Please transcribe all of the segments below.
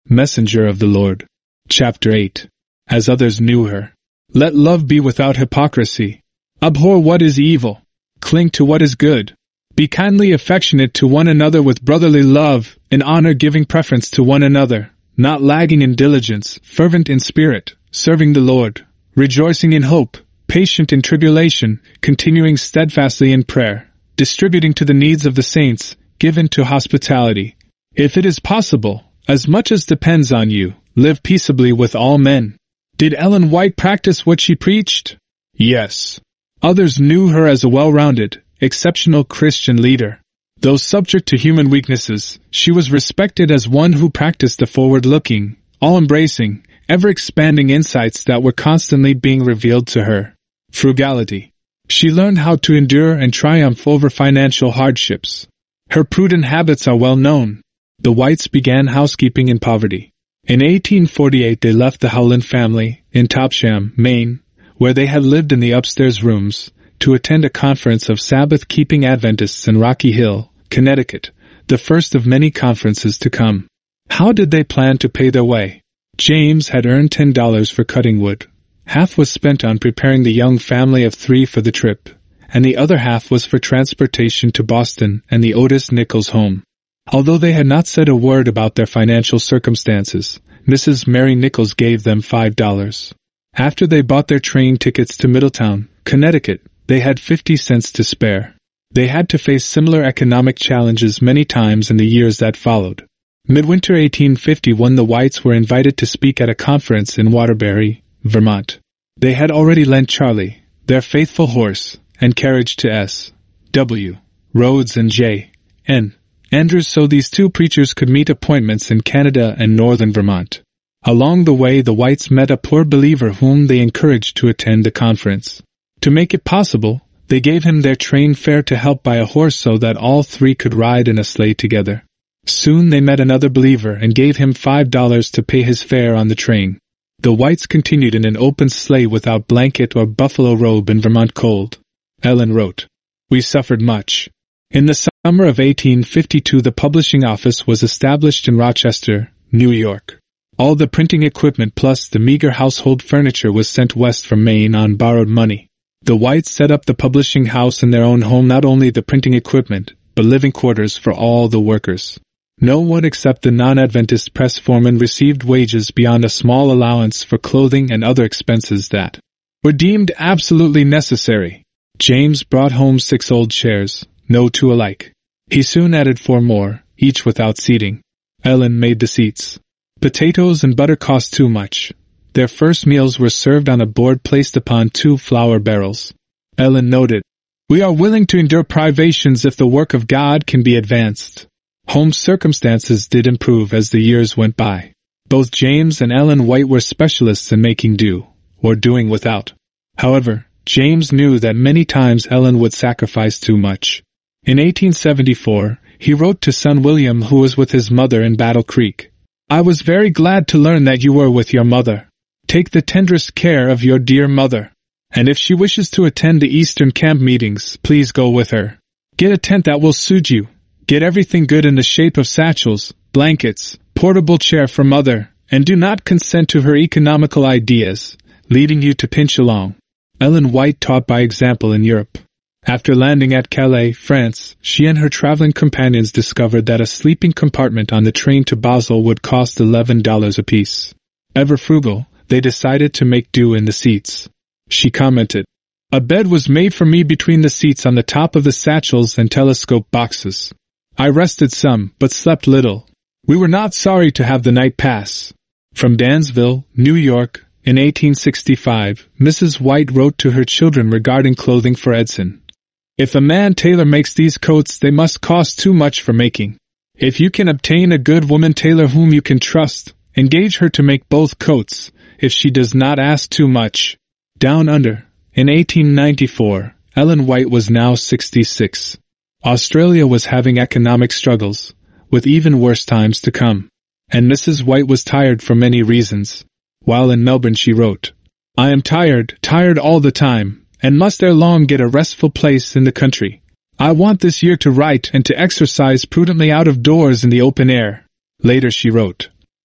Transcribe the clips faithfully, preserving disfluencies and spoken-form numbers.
Messenger of the Lord. Chapter eight. As others knew her. Let love be without hypocrisy. Abhor what is evil. Cling to what is good. Be kindly affectionate to one another with brotherly love, in honor giving preference to one another, not lagging in diligence, fervent in spirit, serving the Lord, rejoicing in hope, patient in tribulation, continuing steadfastly in prayer, distributing to the needs of the saints, given to hospitality. If it is possible, as much as depends on you, live peaceably with all men. Did Ellen White practice what she preached? Yes. Others knew her as a well-rounded, exceptional Christian leader. Though subject to human weaknesses, she was respected as one who practiced the forward-looking, all-embracing, ever-expanding insights that were constantly being revealed to her. Frugality. She learned how to endure and triumph over financial hardships. Her prudent habits are well known. The Whites began housekeeping in poverty. In eighteen forty-eight they left the Howland family, in Topsham, Maine, where they had lived in the upstairs rooms, to attend a conference of Sabbath-keeping Adventists in Rocky Hill, Connecticut, the first of many conferences to come. How did they plan to pay their way? James had earned ten dollars for cutting wood. Half was spent on preparing the young family of three for the trip, and the other half was for transportation to Boston and the Otis Nichols home. Although they had not said a word about their financial circumstances, Missus Mary Nichols gave them five dollars. After they bought their train tickets to Middletown, Connecticut, they had fifty cents to spare. They had to face similar economic challenges many times in the years that followed. Midwinter eighteen fifty-one the Whites were invited to speak at a conference in Waterbury, Vermont. They had already lent Charlie, their faithful horse, and carriage to S. W. Rhodes and J. N. Andrews so these two preachers could meet appointments in Canada and northern Vermont. Along the way the Whites met a poor believer whom they encouraged to attend the conference. To make it possible, they gave him their train fare to help buy a horse so that all three could ride in a sleigh together. Soon they met another believer and gave him five dollars to pay his fare on the train. The Whites continued in an open sleigh without blanket or buffalo robe in Vermont cold. Ellen wrote, "We suffered much. In the summer of eighteen fifty-two the publishing office was established in Rochester, New York. All the printing equipment plus the meager household furniture was sent west from Maine on borrowed money. The Whites set up the publishing house in their own home, not only the printing equipment, but living quarters for all the workers. No one except the non-Adventist press foreman received wages beyond a small allowance for clothing and other expenses that were deemed absolutely necessary. James brought home six old chairs, no two alike. He soon added four more, each without seating. Ellen made the seats. Potatoes and butter cost too much. Their first meals were served on a board placed upon two flour barrels. Ellen noted, "We are willing to endure privations if the work of God can be advanced." Home circumstances did improve as the years went by. Both James and Ellen White were specialists in making do, or doing without. However, James knew that many times Ellen would sacrifice too much. In eighteen seventy-four, he wrote to son William, who was with his mother in Battle Creek, "I was very glad to learn that you were with your mother. Take the tenderest care of your dear mother. And if she wishes to attend the Eastern camp meetings, please go with her. Get a tent that will suit you. Get everything good in the shape of satchels, blankets, portable chair for mother, and do not consent to her economical ideas, leading you to pinch along." Ellen White taught by example in Europe. After landing at Calais, France, she and her traveling companions discovered that a sleeping compartment on the train to Basel would cost eleven dollars apiece. Ever frugal, they decided to make do in the seats. She commented, "A bed was made for me between the seats on the top of the satchels and telescope boxes. I rested some, but slept little. We were not sorry to have the night pass." From Dansville, New York, in eighteen sixty-five, Missus White wrote to her children regarding clothing for Edson. "If a man tailor makes these coats, they must cost too much for making. If you can obtain a good woman tailor whom you can trust, engage her to make both coats, if she does not ask too much." Down Under, in eighteen ninety-four, Ellen White was now sixty-six. Australia was having economic struggles, with even worse times to come, and Missus White was tired for many reasons. While in Melbourne she wrote, "I am tired, tired all the time, and must ere long get a restful place in the country. I want this year to write and to exercise prudently out of doors in the open air." Later she wrote,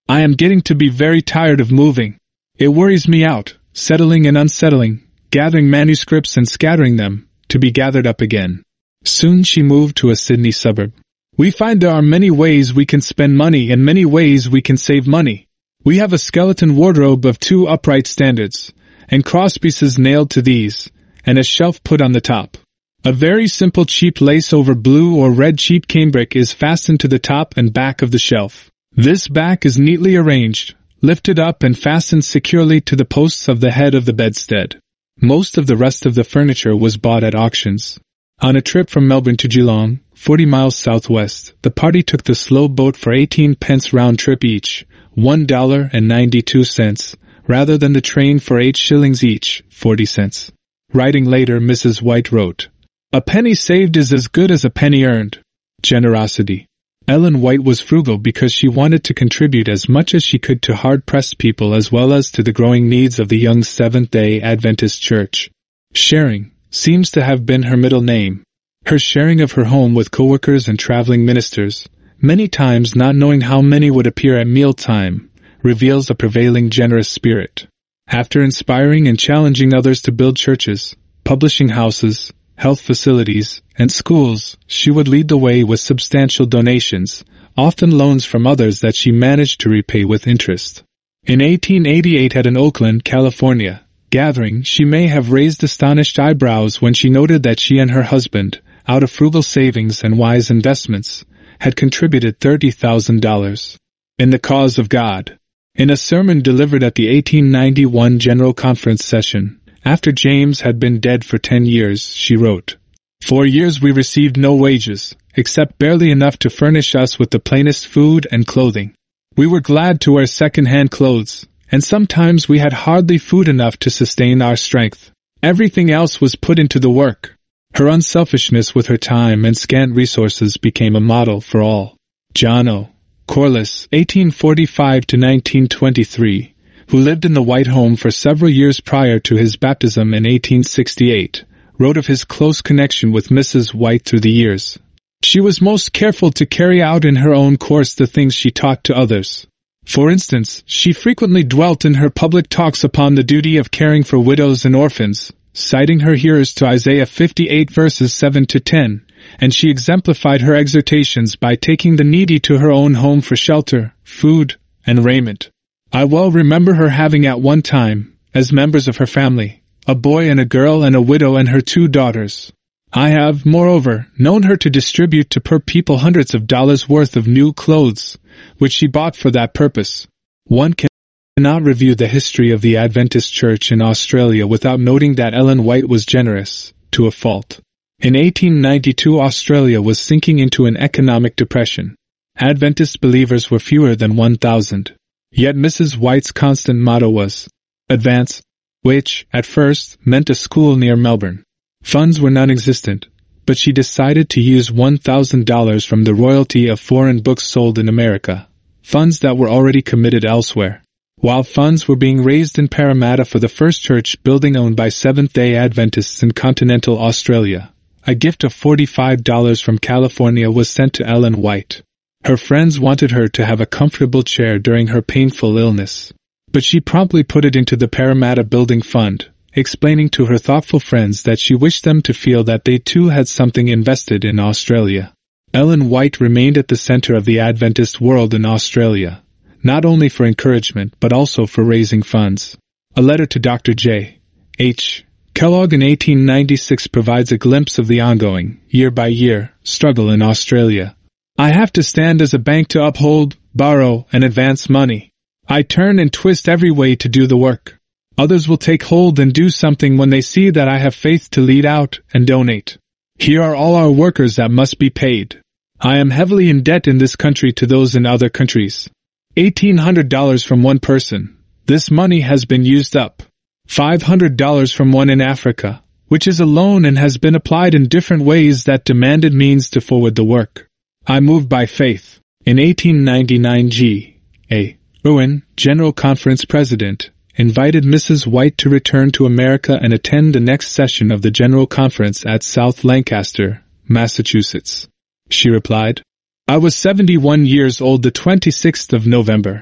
I am getting to be very tired of moving. It worries me out, settling and unsettling, gathering manuscripts and scattering them, to be gathered up again. Soon she moved to a Sydney suburb. We find there are many ways we can spend money and many ways we can save money. We have a skeleton wardrobe of two upright standards, and crosspieces nailed to these, and a shelf put on the top. A very simple cheap lace over blue or red cheap cambric is fastened to the top and back of the shelf. This back is neatly arranged, lifted up and fastened securely to the posts of the head of the bedstead. Most of the rest of the furniture was bought at auctions. On a trip from Melbourne to Geelong, forty miles southwest, the party took the slow boat for eighteen pence round trip each, one dollar and ninety-two cents, rather than the train for eight shillings each, forty cents. Writing later, Missus White wrote, "A penny saved is as good as a penny earned." Generosity. Ellen White was frugal because she wanted to contribute as much as she could to hard-pressed people as well as to the growing needs of the young Seventh-day Adventist Church. Sharing seems to have been her middle name. Her sharing of her home with co-workers and traveling ministers, many times not knowing how many would appear at mealtime, reveals a prevailing generous spirit. After inspiring and challenging others to build churches, publishing houses, health facilities, and schools, she would lead the way with substantial donations, often loans from others that she managed to repay with interest. In eighteen eighty-eight at an Oakland, California, gathering, she may have raised astonished eyebrows when she noted that she and her husband, out of frugal savings and wise investments, had contributed thirty thousand dollars. In the cause of God. In a sermon delivered at the eighteen ninety-one General Conference session, after James had been dead for ten years, she wrote, "For years we received no wages, except barely enough to furnish us with the plainest food and clothing. We were glad to wear second-hand clothes, and sometimes we had hardly food enough to sustain our strength. Everything else was put into the work." Her unselfishness with her time and scant resources became a model for all. John O. Corliss, eighteen forty-five to nineteen twenty-three, who lived in the White home for several years prior to his baptism in eighteen sixty-eight, wrote of his close connection with Missus White through the years. She was most careful to carry out in her own course the things she taught to others. For instance, she frequently dwelt in her public talks upon the duty of caring for widows and orphans, citing her hearers to Isaiah fifty-eight verses seven to ten, and she exemplified her exhortations by taking the needy to her own home for shelter, food, and raiment. I well remember her having at one time, as members of her family, a boy and a girl and a widow and her two daughters. I have, moreover, known her to distribute to poor people hundreds of dollars worth of new clothes, which she bought for that purpose. One cannot review the history of the Adventist Church in Australia without noting that Ellen White was generous, to a fault. In eighteen ninety-two, Australia was sinking into an economic depression. Adventist believers were fewer than one thousand. Yet Missus White's constant motto was, "Advance," which, at first, meant a school near Melbourne. Funds were non-existent, but she decided to use one thousand dollars from the royalty of foreign books sold in America, funds that were already committed elsewhere. While funds were being raised in Parramatta for the first church building owned by Seventh-day Adventists in continental Australia, a gift of forty-five dollars from California was sent to Ellen White. Her friends wanted her to have a comfortable chair during her painful illness, but she promptly put it into the Parramatta Building Fund, explaining to her thoughtful friends that she wished them to feel that they too had something invested in Australia. Ellen White remained at the center of the Adventist world in Australia, not only for encouragement but also for raising funds. A letter to Doctor J H Kellogg in eighteen ninety-six provides a glimpse of the ongoing, year-by-year, struggle in Australia. "I have to stand as a bank to uphold, borrow, and advance money. I turn and twist every way to do the work. Others will take hold and do something when they see that I have faith to lead out and donate. Here are all our workers that must be paid. I am heavily in debt in this country to those in other countries. eighteen hundred dollars from one person. This money has been used up. five hundred dollars from one in Africa, which is a loan and has been applied in different ways that demanded means to forward the work. I moved by faith." In eighteen ninety-nine, G A Irwin, General Conference President, invited Missus White to return to America and attend the next session of the General Conference at South Lancaster, Massachusetts. She replied, "I was seventy-one years old the twenty-sixth of November.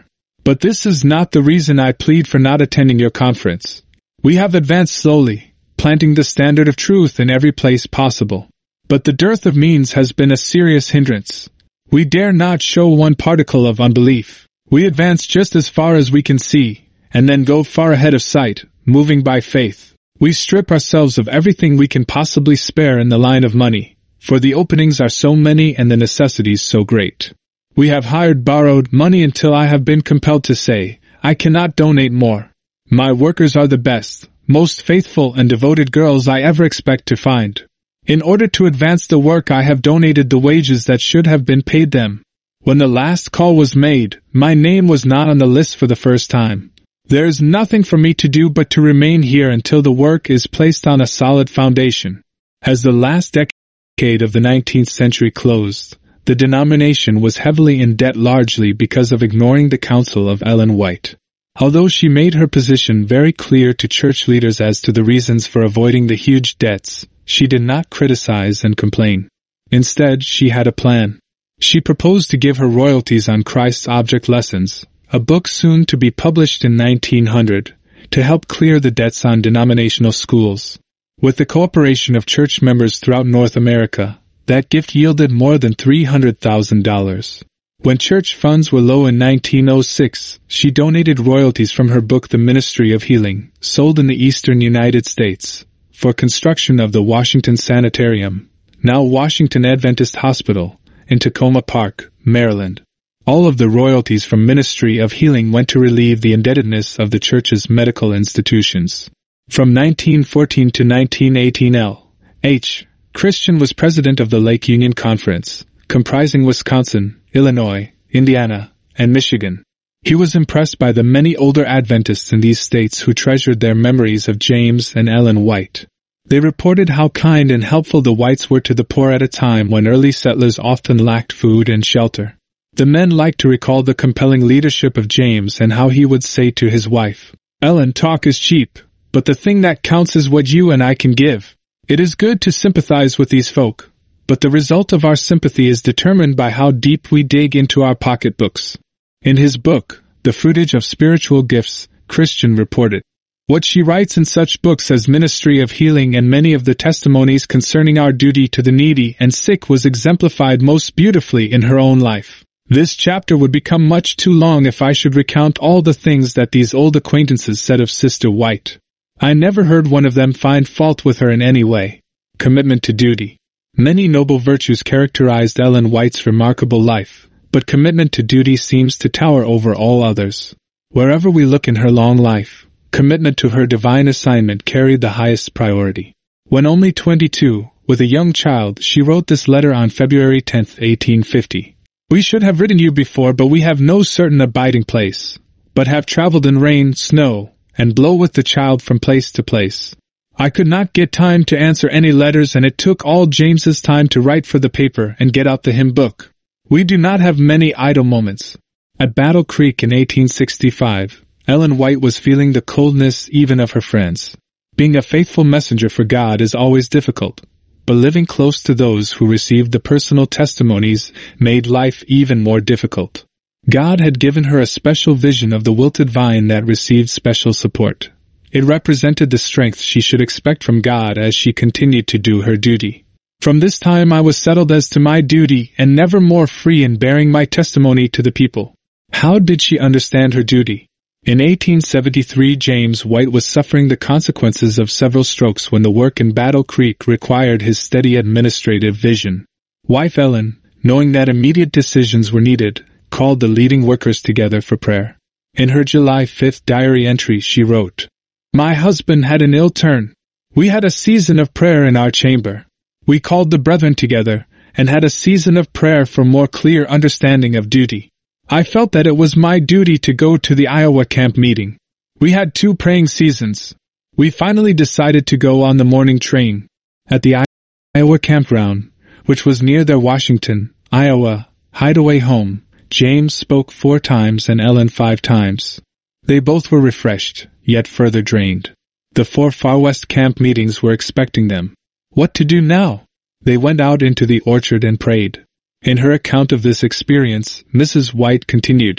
But this is not the reason I plead for not attending your conference. We have advanced slowly, planting the standard of truth in every place possible. But the dearth of means has been a serious hindrance. We dare not show one particle of unbelief. We advance just as far as we can see, and then go far ahead of sight, moving by faith. We strip ourselves of everything we can possibly spare in the line of money, for the openings are so many and the necessities so great. We have hired borrowed money until I have been compelled to say, I cannot donate more. My workers are the best, most faithful and devoted girls I ever expect to find. In order to advance the work, I have donated the wages that should have been paid them. When the last call was made, my name was not on the list for the first time. There is nothing for me to do but to remain here until the work is placed on a solid foundation. As the last decade of the nineteenth century closed, the denomination was heavily in debt, largely because of ignoring the counsel of Ellen White. Although she made her position very clear to church leaders as to the reasons for avoiding the huge debts, she did not criticize and complain. Instead, she had a plan. She proposed to give her royalties on Christ's Object Lessons, a book soon to be published in nineteen hundred, to help clear the debts on denominational schools. With the cooperation of church members throughout North America, that gift yielded more than three hundred thousand dollars. When church funds were low in nineteen oh six, she donated royalties from her book The Ministry of Healing, sold in the eastern United States, for construction of the Washington Sanitarium, now Washington Adventist Hospital, in Tacoma Park, Maryland. All of the royalties from Ministry of Healing went to relieve the indebtedness of the church's medical institutions. From nineteen fourteen to nineteen eighteen, L H Christian was president of the Lake Union Conference, comprising Wisconsin, Illinois, Indiana, and Michigan. He was impressed by the many older Adventists in these states who treasured their memories of James and Ellen White. They reported how kind and helpful the Whites were to the poor at a time when early settlers often lacked food and shelter. The men liked to recall the compelling leadership of James and how he would say to his wife, "Ellen, talk is cheap, but the thing that counts is what you and I can give." It is good to sympathize with these folk, but the result of our sympathy is determined by how deep we dig into our pocketbooks. In his book, The Fruitage of Spiritual Gifts, Christian reported, "What she writes in such books as Ministry of Healing and many of the testimonies concerning our duty to the needy and sick was exemplified most beautifully in her own life. This chapter would become much too long if I should recount all the things that these old acquaintances said of Sister White. I never heard one of them find fault with her in any way. Commitment to duty. Many noble virtues characterized Ellen White's remarkable life, but commitment to duty seems to tower over all others. Wherever we look in her long life, commitment to her divine assignment carried the highest priority. When only twenty-two, with a young child, she wrote this letter on February tenth, eighteen fifty. "We should have written you before, but we have no certain abiding place, but have traveled in rain, snow, and blow with the child from place to place. I could not get time to answer any letters, and it took all James's time to write for the paper and get out the hymn book. We do not have many idle moments." At Battle Creek in eighteen sixty-five, Ellen White was feeling the coldness even of her friends. Being a faithful messenger for God is always difficult, but living close to those who received the personal testimonies made life even more difficult. God had given her a special vision of the wilted vine that received special support. It represented the strength she should expect from God as she continued to do her duty. "From this time I was settled as to my duty and never more free in bearing my testimony to the people." How did she understand her duty? In eighteen seventy-three, James White was suffering the consequences of several strokes when the work in Battle Creek required his steady administrative vision. Wife Ellen, knowing that immediate decisions were needed, called the leading workers together for prayer. In her July fifth diary entry she wrote, "My husband had an ill turn. We had a season of prayer in our chamber. We called the brethren together, and had a season of prayer for more clear understanding of duty. I felt that it was my duty to go to the Iowa camp meeting. We had two praying seasons. We finally decided to go on the morning train. At the Iowa campground, which was near their Washington, Iowa, hideaway home, James spoke four times and Ellen five times. They both were refreshed, yet further drained. The four Far West camp meetings were expecting them. What to do now? They went out into the orchard and prayed." In her account of this experience, Missus White continued,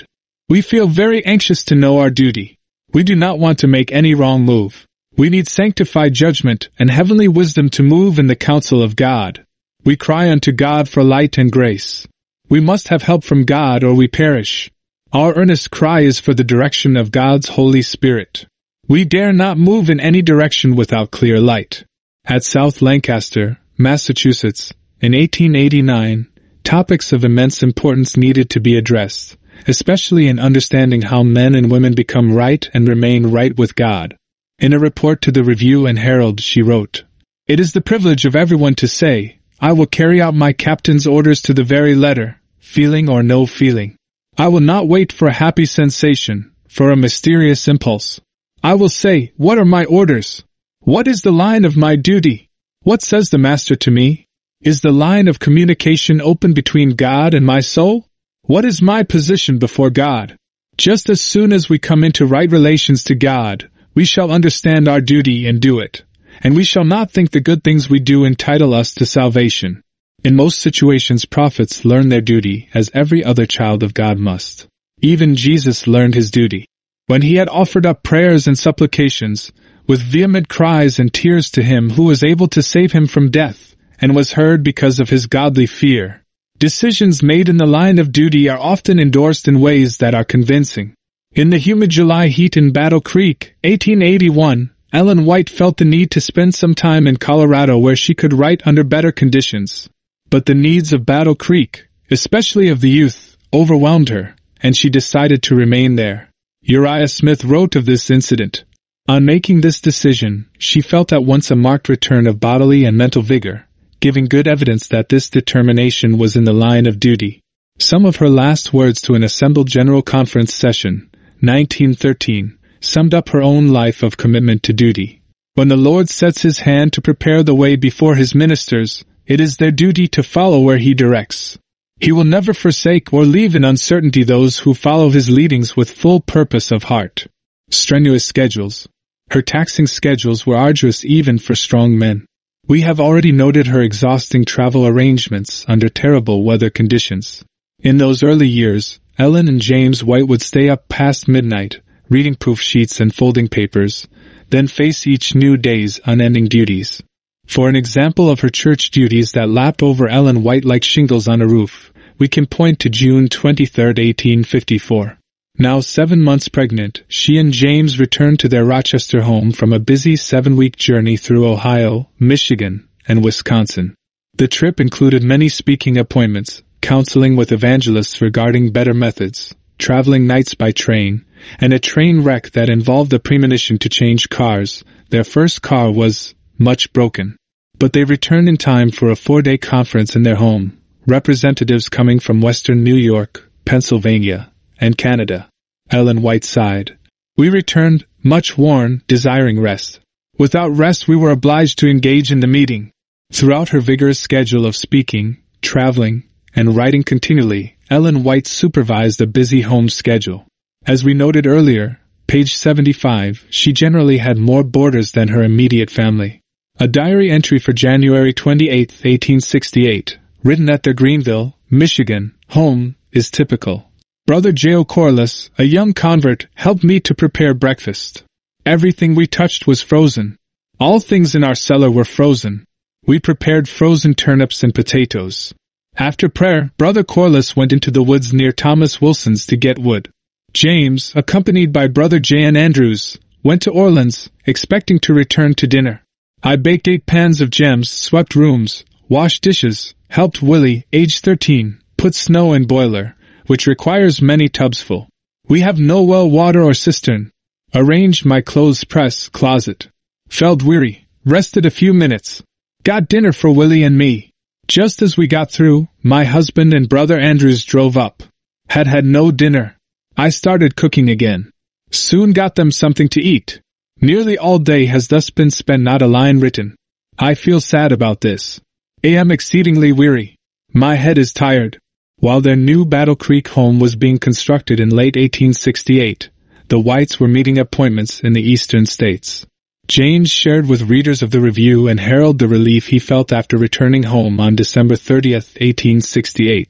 We feel very anxious to know our duty. We do not want to make any wrong move. We need sanctified judgment and heavenly wisdom to move in the counsel of God. We cry unto God for light and grace. We must have help from God or we perish. Our earnest cry is for the direction of God's Holy Spirit. We dare not move in any direction without clear light. At South Lancaster, Massachusetts, in eighteen eighty-nine, topics of immense importance needed to be addressed, especially in understanding how men and women become right and remain right with God. In a report to the Review and Herald, she wrote, "It is the privilege of everyone to say, I will carry out my captain's orders to the very letter, feeling or no feeling. I will not wait for a happy sensation, for a mysterious impulse. I will say, what are my orders? What is the line of my duty? What says the Master to me? Is the line of communication open between God and my soul? What is my position before God? Just as soon as we come into right relations to God, we shall understand our duty and do it, and we shall not think the good things we do entitle us to salvation." In most situations, prophets learn their duty as every other child of God must. Even Jesus learned his duty. When he had offered up prayers and supplications, with vehement cries and tears to him who was able to save him from death, and was heard because of his godly fear. Decisions made in the line of duty are often endorsed in ways that are convincing. In the humid July heat in Battle Creek, eighteen eighty-one, Ellen White felt the need to spend some time in Colorado where she could write under better conditions. But the needs of Battle Creek, especially of the youth, overwhelmed her, and she decided to remain there. Uriah Smith wrote of this incident. On making this decision, she felt at once a marked return of bodily and mental vigor, giving good evidence that this determination was in the line of duty. Some of her last words to an assembled General Conference session, nineteen thirteen, summed up her own life of commitment to duty. When the Lord sets his hand to prepare the way before his ministers, it is their duty to follow where he directs. He will never forsake or leave in uncertainty those who follow his leadings with full purpose of heart. Strenuous schedules. Her taxing schedules were arduous even for strong men. We have already noted her exhausting travel arrangements under terrible weather conditions. In those early years, Ellen and James White would stay up past midnight, reading proof sheets and folding papers, then face each new day's unending duties. For an example of her church duties that lapped over Ellen White like shingles on a roof, we can point to June twenty-third, eighteen fifty-four. Now seven months pregnant, she and James returned to their Rochester home from a busy seven-week journey through Ohio, Michigan, and Wisconsin. The trip included many speaking appointments, counseling with evangelists regarding better methods, traveling nights by train, and a train wreck that involved a premonition to change cars. Their first car was much broken. But they returned in time for a four-day conference in their home, representatives coming from Western New York, Pennsylvania, and Canada. Ellen White sighed. "We returned, much worn, desiring rest. Without rest we were obliged to engage in the meeting." Throughout her vigorous schedule of speaking, traveling, and writing continually, Ellen White supervised a busy home schedule. As we noted earlier, page seventy-five, she generally had more boarders than her immediate family. A diary entry for January twenty-eighth, eighteen sixty-eight, written at their Greenville, Michigan, home, is typical. "Brother J O. Corliss, a young convert, helped me to prepare breakfast. Everything we touched was frozen. All things in our cellar were frozen. We prepared frozen turnips and potatoes. After prayer, Brother Corliss went into the woods near Thomas Wilson's to get wood. James, accompanied by Brother J N Andrews, went to Orleans, expecting to return to dinner. I baked eight pans of gems, swept rooms, washed dishes, helped Willie, age thirteen, put snow in boiler, which requires many tubs full. We have no well water or cistern. Arranged my clothes press closet. Felt weary, rested a few minutes. Got dinner for Willie and me. Just as we got through, my husband and Brother Andrews drove up. Had had no dinner. I started cooking again. Soon got them something to eat. Nearly all day has thus been spent, not a line written. I feel sad about this. I am exceedingly weary. My head is tired." While their new Battle Creek home was being constructed in late eighteen sixty-eight, the Whites were meeting appointments in the eastern states. James shared with readers of the Review and Herald the relief he felt after returning home on December thirtieth, eighteen sixty-eight.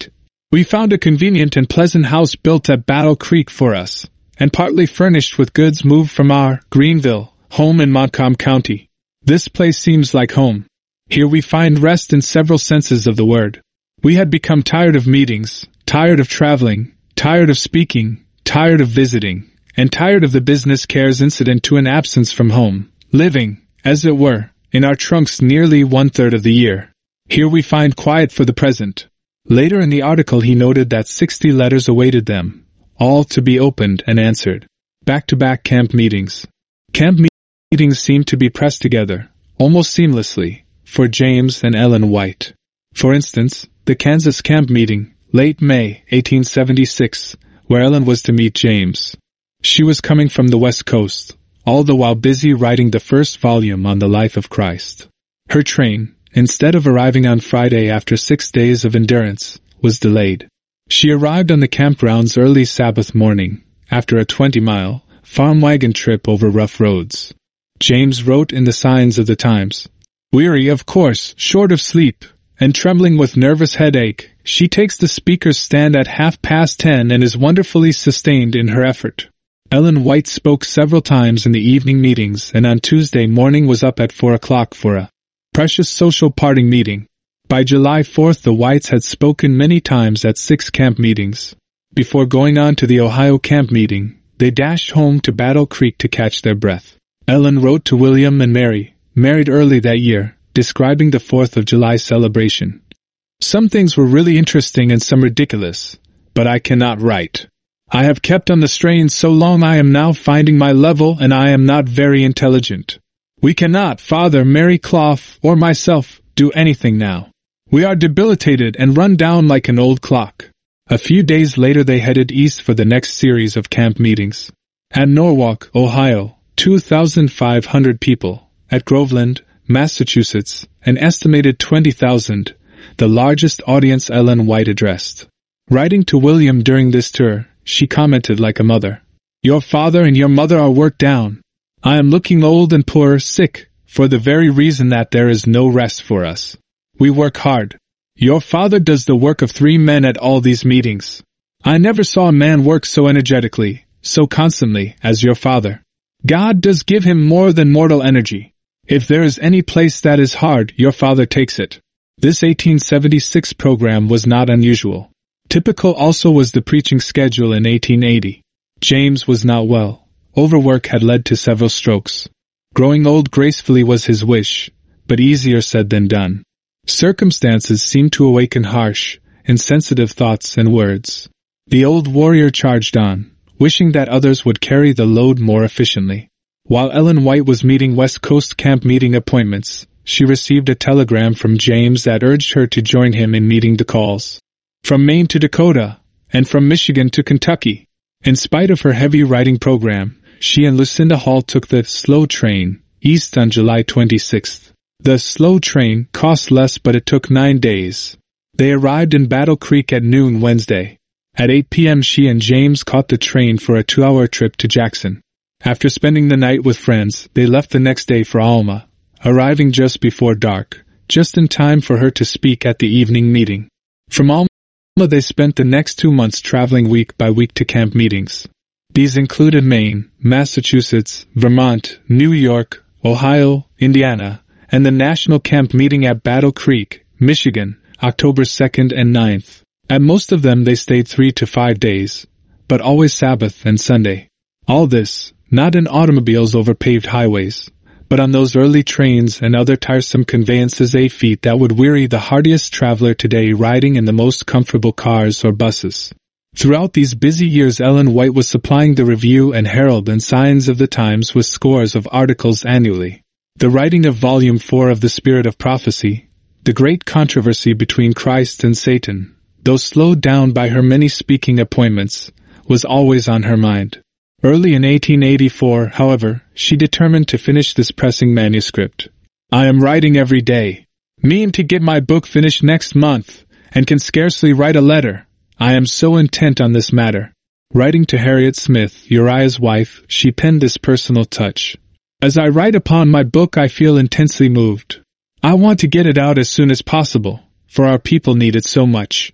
We found a convenient and pleasant house built at Battle Creek for us, and partly furnished with goods moved from our Greenville home in Montcalm County. This place seems like home. Here we find rest in several senses of the word. We had become tired of meetings, tired of traveling, tired of speaking, tired of visiting, and tired of the business cares incident to an absence from home, living, as it were, in our trunks nearly one-third of the year. Here we find quiet for the present. Later in the article he noted that sixty letters awaited them, all to be opened and answered. Back-to-back camp meetings. Camp meetings seemed to be pressed together, almost seamlessly, for James and Ellen White. For instance, the Kansas camp meeting, late May eighteen seventy-six, where Ellen was to meet James. She was coming from the West Coast, all the while busy writing the first volume on the life of Christ. Her train, instead of arriving on Friday after six days of endurance, was delayed. She arrived on the campgrounds early Sabbath morning, after a twenty-mile farm wagon trip over rough roads. James wrote in the Signs of the Times, "Weary, of course, short of sleep, and trembling with nervous headache, she takes the speaker's stand at half past ten and is wonderfully sustained in her effort." Ellen White spoke several times in the evening meetings and on Tuesday morning was up at four o'clock for a precious social parting meeting. By July fourth the Whites had spoken many times at six camp meetings. Before going on to the Ohio camp meeting, they dashed home to Battle Creek to catch their breath. Ellen wrote to William and Mary, married early that year, describing the fourth of July celebration. "Some things were really interesting and some ridiculous, but I cannot write. I have kept on the strain so long I am now finding my level and I am not very intelligent. We cannot, Father, Mary Clough, or myself, do anything now. We are debilitated and run down like an old clock." A few days later they headed east for the next series of camp meetings. At Norwalk, Ohio, two thousand five hundred people. At Groveland, Massachusetts, an estimated twenty thousand, the largest audience Ellen White addressed. Writing to William during this tour, she commented like a mother, "Your father and your mother are worked down. I am looking old and poor, sick, for the very reason that there is no rest for us. We work hard. Your father does the work of three men at all these meetings. I never saw a man work so energetically, so constantly, as your father. God does give him more than mortal energy. If there is any place that is hard, your father takes it." This eighteen seventy-six program was not unusual. Typical also was the preaching schedule in eighteen eighty. James was not well. Overwork had led to several strokes. Growing old gracefully was his wish, but easier said than done. Circumstances seemed to awaken harsh, insensitive thoughts and words. The old warrior charged on, wishing that others would carry the load more efficiently. While Ellen White was meeting West Coast camp meeting appointments, she received a telegram from James that urged her to join him in meeting the calls. From Maine to Dakota, and from Michigan to Kentucky. In spite of her heavy writing program, she and Lucinda Hall took the slow train east on July twenty-sixth. The slow train cost less, but it took nine days. They arrived in Battle Creek at noon Wednesday. At eight p.m. she and James caught the train for a two-hour trip to Jackson. After spending the night with friends, they left the next day for Alma, arriving just before dark, just in time for her to speak at the evening meeting. From Alma they spent the next two months traveling week by week to camp meetings. These included Maine, Massachusetts, Vermont, New York, Ohio, Indiana, and the National Camp Meeting at Battle Creek, Michigan, October second and ninth. At most of them they stayed three to five days, but always Sabbath and Sunday. All this, not in automobiles over paved highways, but on those early trains and other tiresome conveyances a feat that would weary the hardiest traveler today riding in the most comfortable cars or buses. Throughout these busy years Ellen White was supplying the Review and Herald and Signs of the Times with scores of articles annually. The writing of Volume four of The Spirit of Prophecy, the great controversy between Christ and Satan, though slowed down by her many speaking appointments, was always on her mind. Early in eighteen eighty-four, however, she determined to finish this pressing manuscript. "I am writing every day. Mean to get my book finished next month, and can scarcely write a letter. I am so intent on this matter." Writing to Harriet Smith, Uriah's wife, she penned this personal touch. "As I write upon my book I feel intensely moved. I want to get it out as soon as possible, for our people need it so much.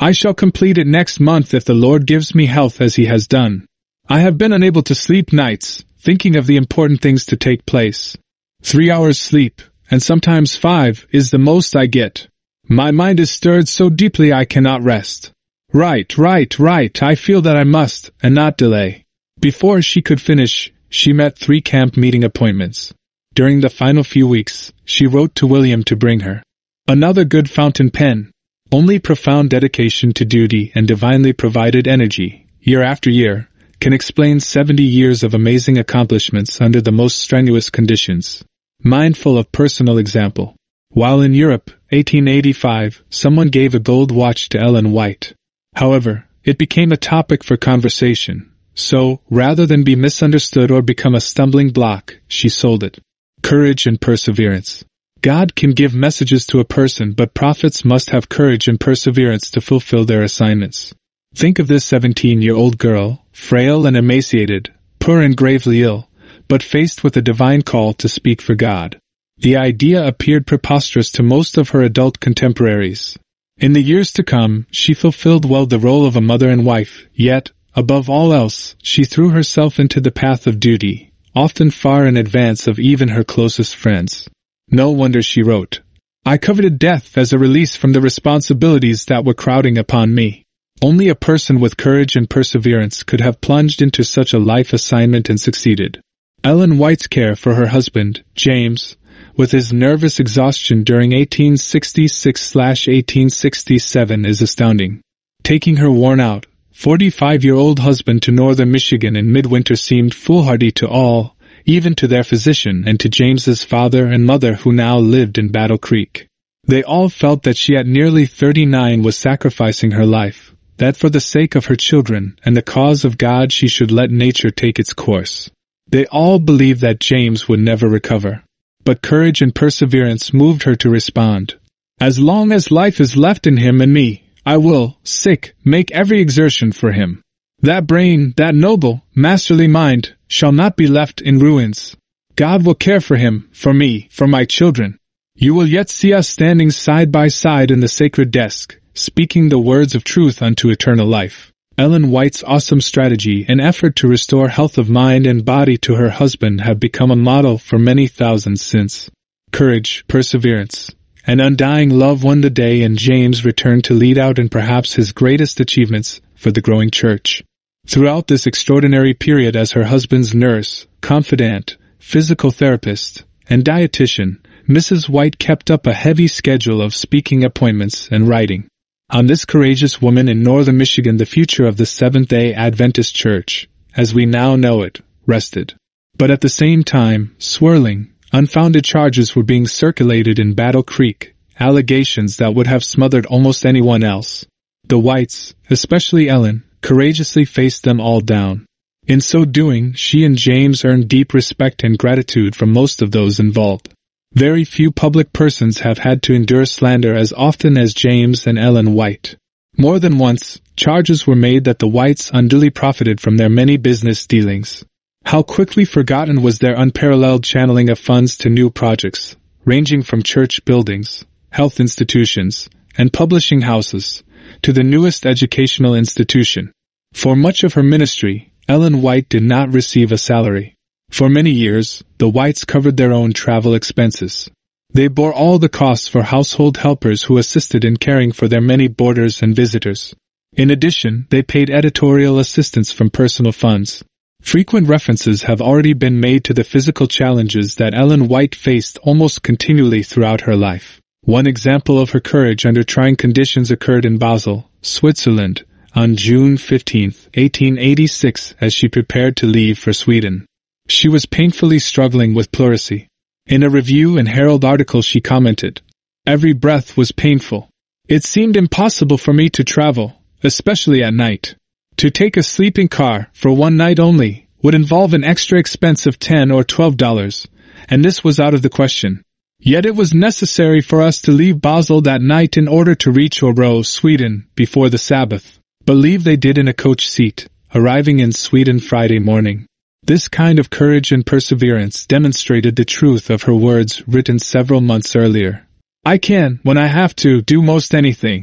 I shall complete it next month if the Lord gives me health as He has done. I have been unable to sleep nights, thinking of the important things to take place. Three hours sleep, and sometimes five, is the most I get. My mind is stirred so deeply I cannot rest. Right, right, right, I feel that I must, and not delay. Before she could finish, she met three camp meeting appointments. During the final few weeks, she wrote to William to bring her another good fountain pen. Only profound dedication to duty and divinely provided energy, year after year, can explain seventy years of amazing accomplishments under the most strenuous conditions. Mindful of personal example. While in Europe, eighteen eighty-five, someone gave a gold watch to Ellen White. However, it became a topic for conversation, so, rather than be misunderstood or become a stumbling block, she sold it. Courage and perseverance. God can give messages to a person, but prophets must have courage and perseverance to fulfill their assignments. Think of this seventeen-year-old girl, frail and emaciated, poor and gravely ill, but faced with a divine call to speak for God. The idea appeared preposterous to most of her adult contemporaries. In the years to come, she fulfilled well the role of a mother and wife, yet, above all else, she threw herself into the path of duty, often far in advance of even her closest friends. No wonder she wrote, I coveted death as a release from the responsibilities that were crowding upon me. Only a person with courage and perseverance could have plunged into such a life assignment and succeeded. Ellen White's care for her husband, James, with his nervous exhaustion during eighteen sixty-six to eighteen sixty-seven is astounding. Taking her worn-out, forty-five-year-old husband to northern Michigan in midwinter seemed foolhardy to all, even to their physician and to James's father and mother who now lived in Battle Creek. They all felt that she at nearly thirty-nine was sacrificing her life, that for the sake of her children and the cause of God she should let nature take its course. They all believed that James would never recover. But courage and perseverance moved her to respond. As long as life is left in him and me, I will, sick, make every exertion for him. That brain, that noble, masterly mind, shall not be left in ruins. God will care for him, for me, for my children. You will yet see us standing side by side in the sacred desk, speaking the words of truth unto eternal life. Ellen White's awesome strategy and effort to restore health of mind and body to her husband have become a model for many thousands since. Courage, perseverance, and undying love won the day, and James returned to lead out in perhaps his greatest achievements for the growing church. Throughout this extraordinary period as her husband's nurse, confidant, physical therapist, and dietitian, Missus White kept up a heavy schedule of speaking appointments and writing. On this courageous woman in northern Michigan the future of the Seventh-day Adventist Church, as we now know it, rested. But at the same time, swirling, unfounded charges were being circulated in Battle Creek, allegations that would have smothered almost anyone else. The Whites, especially Ellen, courageously faced them all down. In so doing, she and James earned deep respect and gratitude from most of those involved. Very few public persons have had to endure slander as often as James and Ellen White. More than once, charges were made that the Whites unduly profited from their many business dealings. How quickly forgotten was their unparalleled channeling of funds to new projects, ranging from church buildings, health institutions, and publishing houses, to the newest educational institution. For much of her ministry, Ellen White did not receive a salary. For many years, the Whites covered their own travel expenses. They bore all the costs for household helpers who assisted in caring for their many boarders and visitors. In addition, they paid editorial assistance from personal funds. Frequent references have already been made to the physical challenges that Ellen White faced almost continually throughout her life. One example of her courage under trying conditions occurred in Basel, Switzerland, on June fifteenth, eighteen eighty-six, as she prepared to leave for Sweden. She was painfully struggling with pleurisy. In a Review and Herald article she commented, "Every breath was painful. It seemed impossible for me to travel, especially at night. To take a sleeping car, for one night only, would involve an extra expense of ten or twelve dollars, and this was out of the question. Yet it was necessary for us to leave Basel that night in order to reach Åbo, Sweden, before the Sabbath. Believe they did in a coach seat, arriving in Sweden Friday morning." This kind of courage and perseverance demonstrated the truth of her words written several months earlier. "I can, when I have to, do most anything.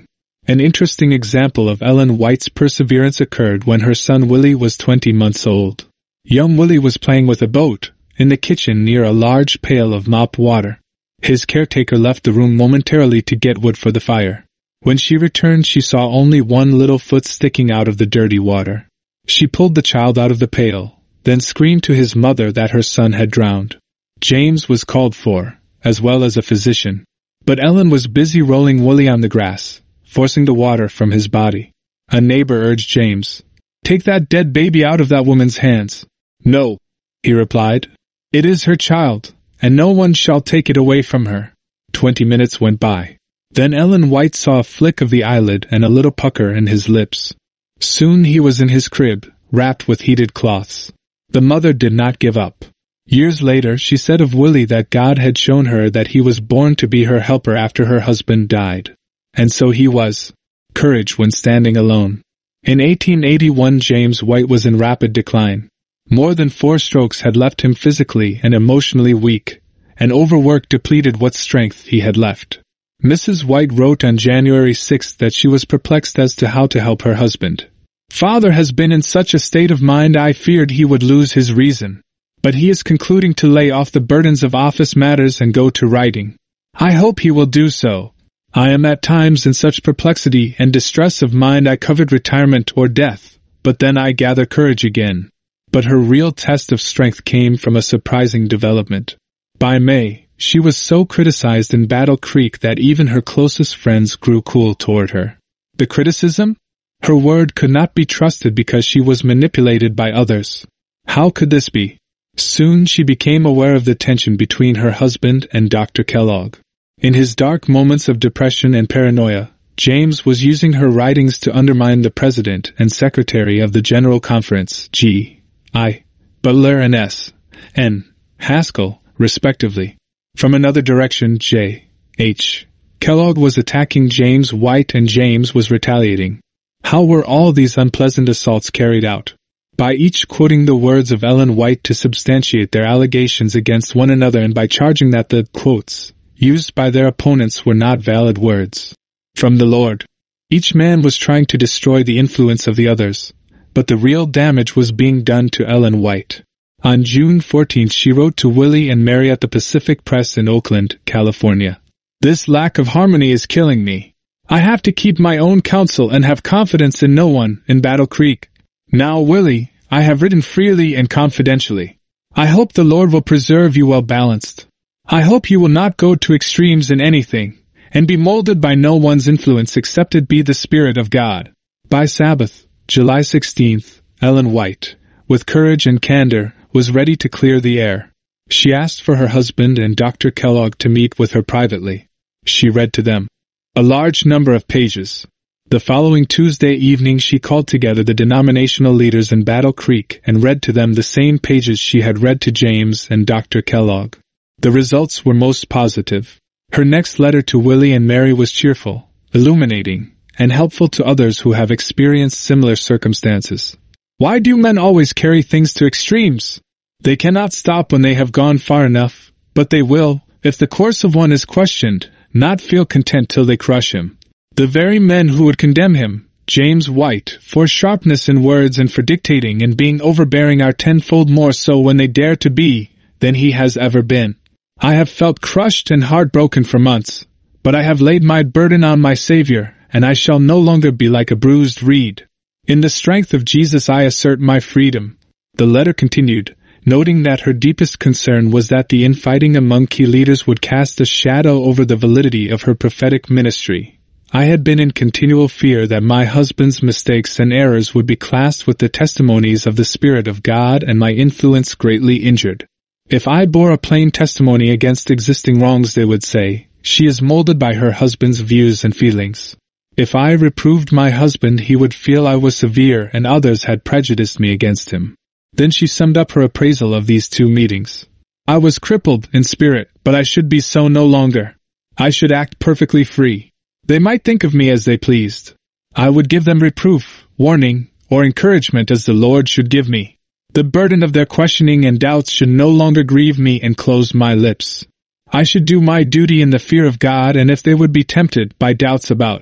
An interesting example of Ellen White's perseverance occurred when her son Willie was twenty months old. Young Willie was playing with a boat in the kitchen near a large pail of mop water. His caretaker left the room momentarily to get wood for the fire. When she returned, she saw only one little foot sticking out of the dirty water. She pulled the child out of the pail, then screamed to his mother that her son had drowned. James was called for, as well as a physician. But Ellen was busy rolling Willie on the grass, forcing the water from his body. A neighbor urged James, "Take that dead baby out of that woman's hands." "No," he replied. "It is her child, and no one shall take it away from her." Twenty minutes went by. Then Ellen White saw a flick of the eyelid and a little pucker in his lips. Soon he was in his crib, wrapped with heated cloths. The mother did not give up. Years later, she said of Willie that God had shown her that he was born to be her helper after her husband died. And so he was. Courage when standing alone. In eighteen eighty-one, James White was in rapid decline. More than four strokes had left him physically and emotionally weak, and overwork depleted what strength he had left. Missus White wrote on January sixth that she was perplexed as to how to help her husband. "Father has been in such a state of mind I feared he would lose his reason. But he is concluding to lay off the burdens of office matters and go to writing. I hope he will do so. I am at times in such perplexity and distress of mind I covet retirement or death, but then I gather courage again." But her real test of strength came from a surprising development. By May, she was so criticized in Battle Creek that even her closest friends grew cool toward her. The criticism? Her word could not be trusted because she was manipulated by others. How could this be? Soon she became aware of the tension between her husband and Doctor Kellogg. In his dark moments of depression and paranoia, James was using her writings to undermine the President and Secretary of the General Conference, G. I. Butler and S. N. Haskell, respectively. From another direction, J. H. Kellogg was attacking James White and James was retaliating. How were all these unpleasant assaults carried out? By each quoting the words of Ellen White to substantiate their allegations against one another and by charging that the quotes used by their opponents were not valid words from the Lord. Each man was trying to destroy the influence of the others, but the real damage was being done to Ellen White. On June fourteenth, she wrote to Willie and Mary at the Pacific Press in Oakland, California. "This lack of harmony is killing me. I have to keep my own counsel and have confidence in no one in Battle Creek. Now, Willie, I have written freely and confidentially. I hope the Lord will preserve you well balanced. I hope you will not go to extremes in anything, and be molded by no one's influence except it be the Spirit of God." By Sabbath, July sixteenth, Ellen White, with courage and candor, was ready to clear the air. She asked for her husband and Doctor Kellogg to meet with her privately. She read to them a large number of pages. The following Tuesday evening she called together the denominational leaders in Battle Creek and read to them the same pages she had read to James and Doctor Kellogg. The results were most positive. Her next letter to Willie and Mary was cheerful, illuminating, and helpful to others who have experienced similar circumstances. "Why do men always carry things to extremes? They cannot stop when they have gone far enough, but they will, if the course of one is questioned, not feel content till they crush him. The very men who would condemn him, James White, for sharpness in words and for dictating and being overbearing are tenfold more so when they dare to be than he has ever been. I have felt crushed and heartbroken for months, but I have laid my burden on my Savior, and I shall no longer be like a bruised reed. In the strength of Jesus I assert my freedom." The letter continued, noting that her deepest concern was that the infighting among key leaders would cast a shadow over the validity of her prophetic ministry. "I had been in continual fear that my husband's mistakes and errors would be classed with the testimonies of the Spirit of God and my influence greatly injured. If I bore a plain testimony against existing wrongs, they would say, 'She is molded by her husband's views and feelings.' If I reproved my husband, he would feel I was severe and others had prejudiced me against him." Then she summed up her appraisal of these two meetings. "I was crippled in spirit, but I should be so no longer. I should act perfectly free. They might think of me as they pleased. I would give them reproof, warning, or encouragement as the Lord should give me. The burden of their questioning and doubts should no longer grieve me and close my lips. I should do my duty in the fear of God, and if they would be tempted by doubts about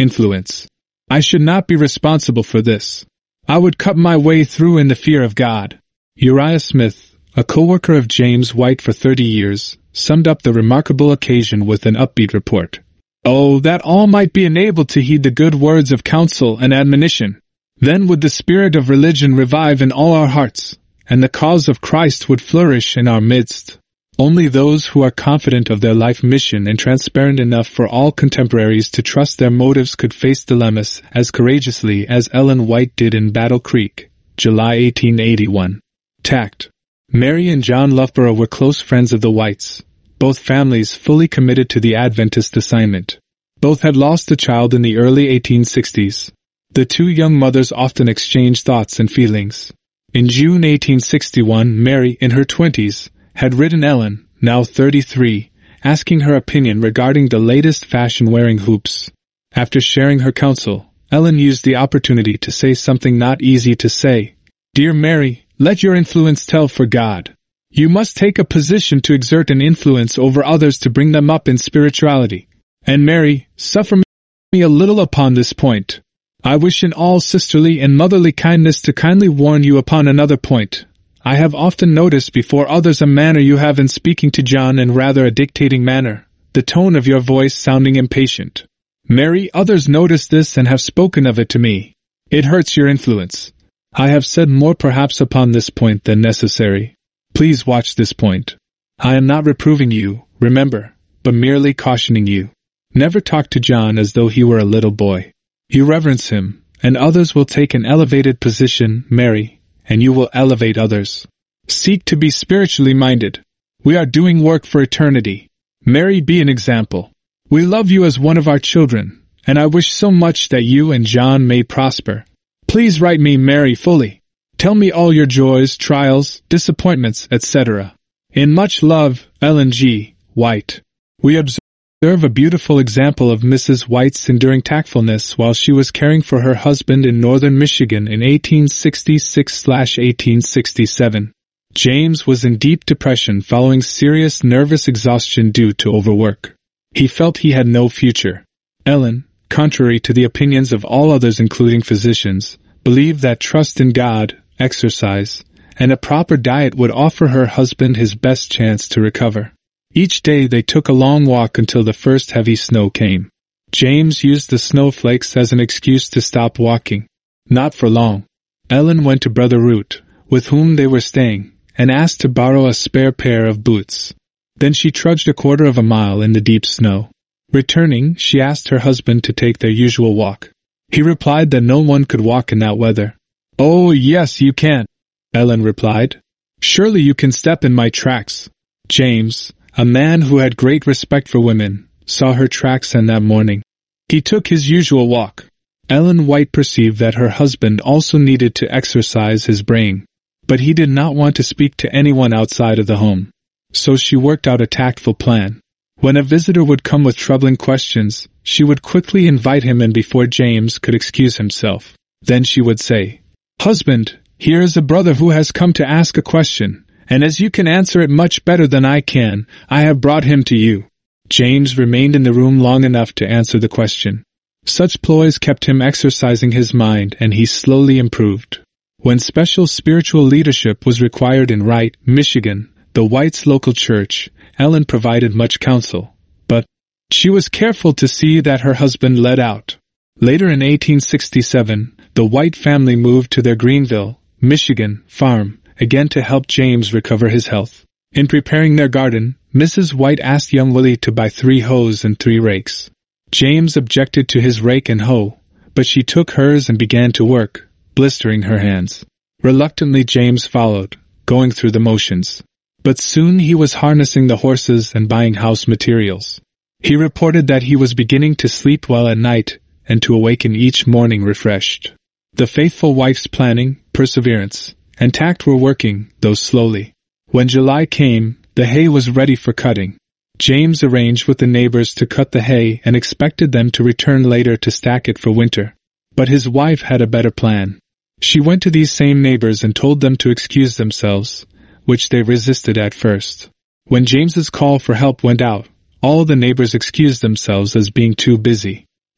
Influence. I should not be responsible for this. I would cut my way through in the fear of God. Uriah Smith, a co-worker of James White for thirty years, summed up the remarkable occasion with an upbeat report. Oh, that all might be enabled to heed the good words of counsel and admonition. Then would the spirit of religion revive in all our hearts, and the cause of Christ would flourish in our midst. Only those who are confident of their life mission and transparent enough for all contemporaries to trust their motives could face dilemmas as courageously as Ellen White did in Battle Creek, July eighteen eighty-one. Tact. Mary and John Loughborough were close friends of the Whites, both families fully committed to the Adventist assignment. Both had lost a child in the early eighteen sixties. The two young mothers often exchanged thoughts and feelings. In June eighteen sixty-one, Mary, in her twenties, had written Ellen, now thirty-three, asking her opinion regarding the latest fashion wearing hoops. After sharing her counsel, Ellen used the opportunity to say something not easy to say. Dear Mary, let your influence tell for God. You must take a position to exert an influence over others to bring them up in spirituality. And Mary, suffer me a little upon this point. I wish in all sisterly and motherly kindness to kindly warn you upon another point. I have often noticed before others a manner you have in speaking to John in rather a dictating manner, the tone of your voice sounding impatient. Mary, others notice this and have spoken of it to me. It hurts your influence. I have said more perhaps upon this point than necessary. Please watch this point. I am not reproving you, remember, but merely cautioning you. Never talk to John as though he were a little boy. You reverence him, and others will take an elevated position, Mary, and you will elevate others. Seek to be spiritually minded. We are doing work for eternity. Mary, be an example. We love you as one of our children, and I wish so much that you and John may prosper. Please write me, Mary, fully. Tell me all your joys, trials, disappointments, et cetera. In much love, Ellen G. White. We observe a beautiful example of Missus White's enduring tactfulness while she was caring for her husband in northern Michigan in eighteen sixty-six to eighteen sixty-seven. James was in deep depression following serious nervous exhaustion due to overwork. He felt he had no future. Ellen, contrary to the opinions of all others including physicians, believed that trust in God, exercise, and a proper diet would offer her husband his best chance to recover. Each day they took a long walk until the first heavy snow came. James used the snowflakes as an excuse to stop walking. Not for long. Ellen went to Brother Root, with whom they were staying, and asked to borrow a spare pair of boots. Then she trudged a quarter of a mile in the deep snow. Returning, she asked her husband to take their usual walk. He replied that no one could walk in that weather. Oh, yes, you can, Ellen replied. Surely you can step in my tracks. James, a man who had great respect for women, saw her tracks and that morning. He took his usual walk. Ellen White perceived that her husband also needed to exercise his brain, but he did not want to speak to anyone outside of the home. So she worked out a tactful plan. When a visitor would come with troubling questions, she would quickly invite him in before James could excuse himself. Then she would say, Husband, here is a brother who has come to ask a question, and as you can answer it much better than I can, I have brought him to you. James remained in the room long enough to answer the question. Such ploys kept him exercising his mind, and he slowly improved. When special spiritual leadership was required in Wright, Michigan, the Whites' local church, Ellen provided much counsel, but she was careful to see that her husband led out. Later in eighteen sixty-seven, the White family moved to their Greenville, Michigan, farm, again to help James recover his health. In preparing their garden, Missus White asked young Willie to buy three hoes and three rakes. James objected to his rake and hoe, but she took hers and began to work, blistering her hands. Reluctantly James followed, going through the motions. But soon he was harnessing the horses and buying house materials. He reported that he was beginning to sleep well at night and to awaken each morning refreshed. The faithful wife's planning, perseverance, and tact were working, though slowly. When July came, the hay was ready for cutting. James arranged with the neighbors to cut the hay and expected them to return later to stack it for winter. But his wife had a better plan. She went to these same neighbors and told them to excuse themselves, which they resisted at first. When James's call for help went out, all the neighbors excused themselves as being too busy.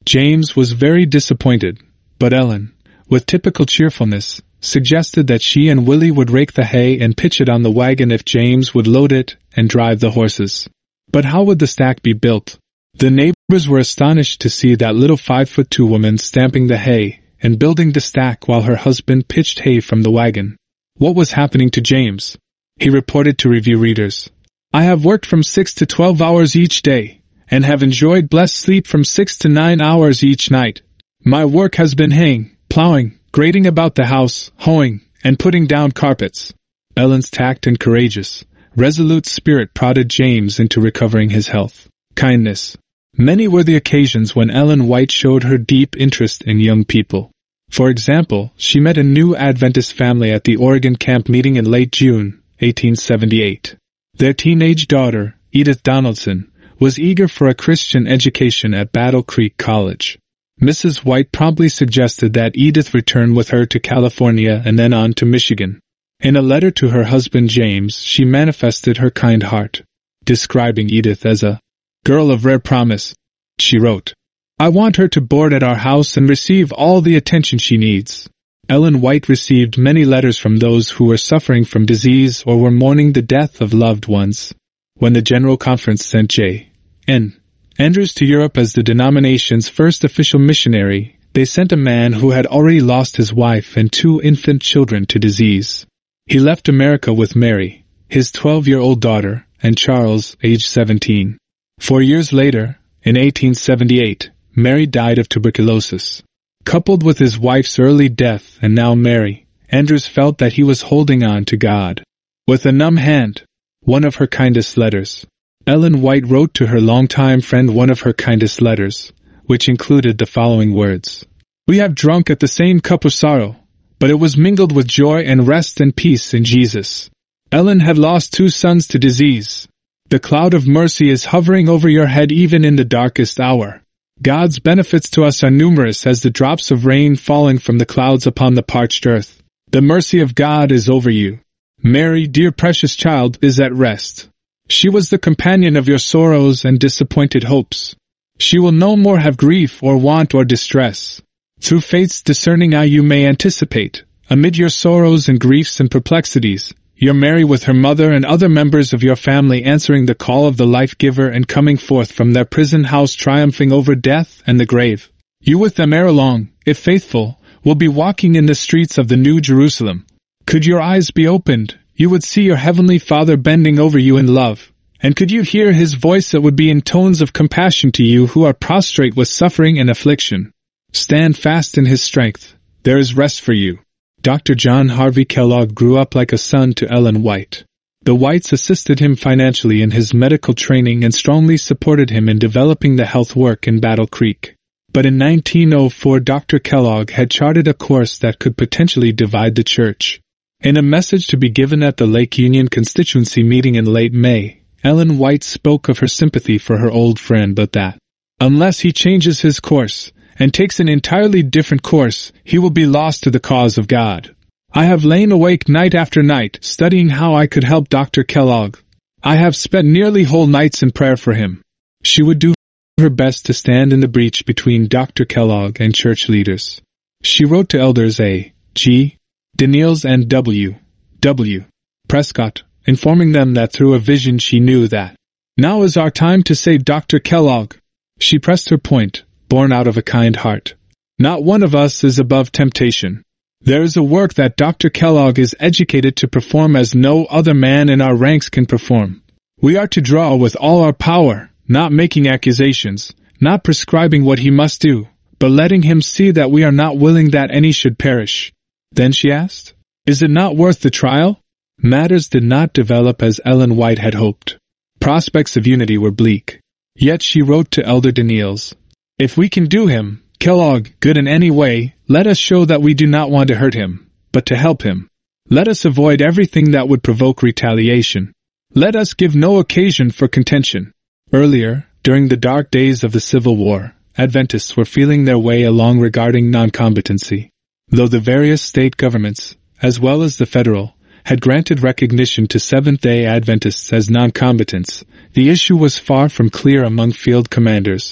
James was very disappointed, but Ellen, with typical cheerfulness, suggested that she and Willie would rake the hay and pitch it on the wagon if James would load it and drive the horses. But how would the stack be built? The neighbors were astonished to see that little five-foot-two woman stamping the hay and building the stack while her husband pitched hay from the wagon. What was happening to James? He reported to review readers, "I have worked from six to twelve hours each day, and have enjoyed blessed sleep from six to nine hours each night. My work has been haying, plowing, grading about the house, hoeing, and putting down carpets." Ellen's tact and courageous, resolute spirit prodded James into recovering his health. Kindness. Many were the occasions when Ellen White showed her deep interest in young people. For example, she met a new Adventist family at the Oregon camp meeting in late June, eighteen seventy-eight. Their teenage daughter, Edith Donaldson, was eager for a Christian education at Battle Creek College. Missus White promptly suggested that Edith return with her to California and then on to Michigan. In a letter to her husband James, she manifested her kind heart. Describing Edith as a girl of rare promise, she wrote, "I want her to board at our house and receive all the attention she needs." Ellen White received many letters from those who were suffering from disease or were mourning the death of loved ones. When the General Conference sent J N Andrews to Europe as the denomination's first official missionary, they sent a man who had already lost his wife and two infant children to disease. He left America with Mary, his twelve-year-old daughter, and Charles, aged seventeen. Four years later, in eighteen seventy-eight, Mary died of tuberculosis. Coupled with his wife's early death and now Mary, Andrews felt that he was holding on to God. With a numb hand, one of her kindest letters. Ellen White wrote to her longtime friend one of her kindest letters, which included the following words. "We have drunk at the same cup of sorrow, but it was mingled with joy and rest and peace in Jesus. Ellen had lost two sons to disease. The cloud of mercy is hovering over your head even in the darkest hour. God's benefits to us are numerous as the drops of rain falling from the clouds upon the parched earth. The mercy of God is over you. Mary, dear precious child, is at rest. She was the companion of your sorrows and disappointed hopes. She will no more have grief or want or distress. Through faith's discerning eye you may anticipate, amid your sorrows and griefs and perplexities, your Mary with her mother and other members of your family answering the call of the life-giver and coming forth from their prison house triumphing over death and the grave. You with them ere long, if faithful, will be walking in the streets of the New Jerusalem. Could your eyes be opened, you would see your Heavenly Father bending over you in love, and could you hear His voice, it would be in tones of compassion to you who are prostrate with suffering and affliction. Stand fast in His strength. There is rest for you." Doctor John Harvey Kellogg grew up like a son to Ellen White. The Whites assisted him financially in his medical training and strongly supported him in developing the health work in Battle Creek. But in nineteen oh four, Doctor Kellogg had charted a course that could potentially divide the church. In a message to be given at the Lake Union constituency meeting in late May, Ellen White spoke of her sympathy for her old friend, but that, unless he changes his course and takes an entirely different course, he will be lost to the cause of God. "I have lain awake night after night, studying how I could help Doctor Kellogg. I have spent nearly whole nights in prayer for him." She would do her best to stand in the breach between Doctor Kellogg and church leaders. She wrote to elders A. G. Daniels and W. W. Prescott, informing them that through a vision she knew that now is our time to save Doctor Kellogg. She pressed her point, born out of a kind heart. Not one of us is above temptation. There is a work that Doctor Kellogg is educated to perform as no other man in our ranks can perform. We are to draw with all our power, not making accusations, not prescribing what he must do, but letting him see that we are not willing that any should perish. Then she asked, "Is it not worth the trial?" Matters did not develop as Ellen White had hoped. Prospects of unity were bleak. Yet she wrote to Elder Daniels, "If we can do him, Kellogg, good in any way, let us show that we do not want to hurt him, but to help him. Let us avoid everything that would provoke retaliation. Let us give no occasion for contention." Earlier, during the dark days of the Civil War, Adventists were feeling their way along regarding non-combatancy. Though the various state governments, as well as the federal, had granted recognition to Seventh-day Adventists as non-combatants, the issue was far from clear among field commanders,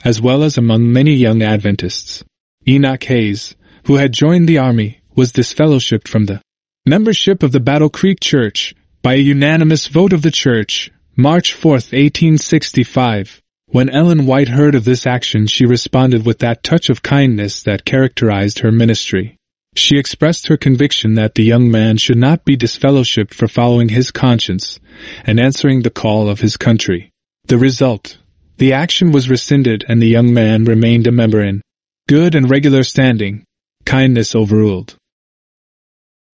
as well as among many young Adventists. Enoch Hayes, who had joined the army, was disfellowshipped from the membership of the Battle Creek Church by a unanimous vote of the church, March fourth, eighteen sixty-five. When Ellen White heard of this action, she responded with that touch of kindness that characterized her ministry. She expressed her conviction that the young man should not be disfellowshipped for following his conscience and answering the call of his country. The result: the action was rescinded and the young man remained a member in good and regular standing. Kindness overruled.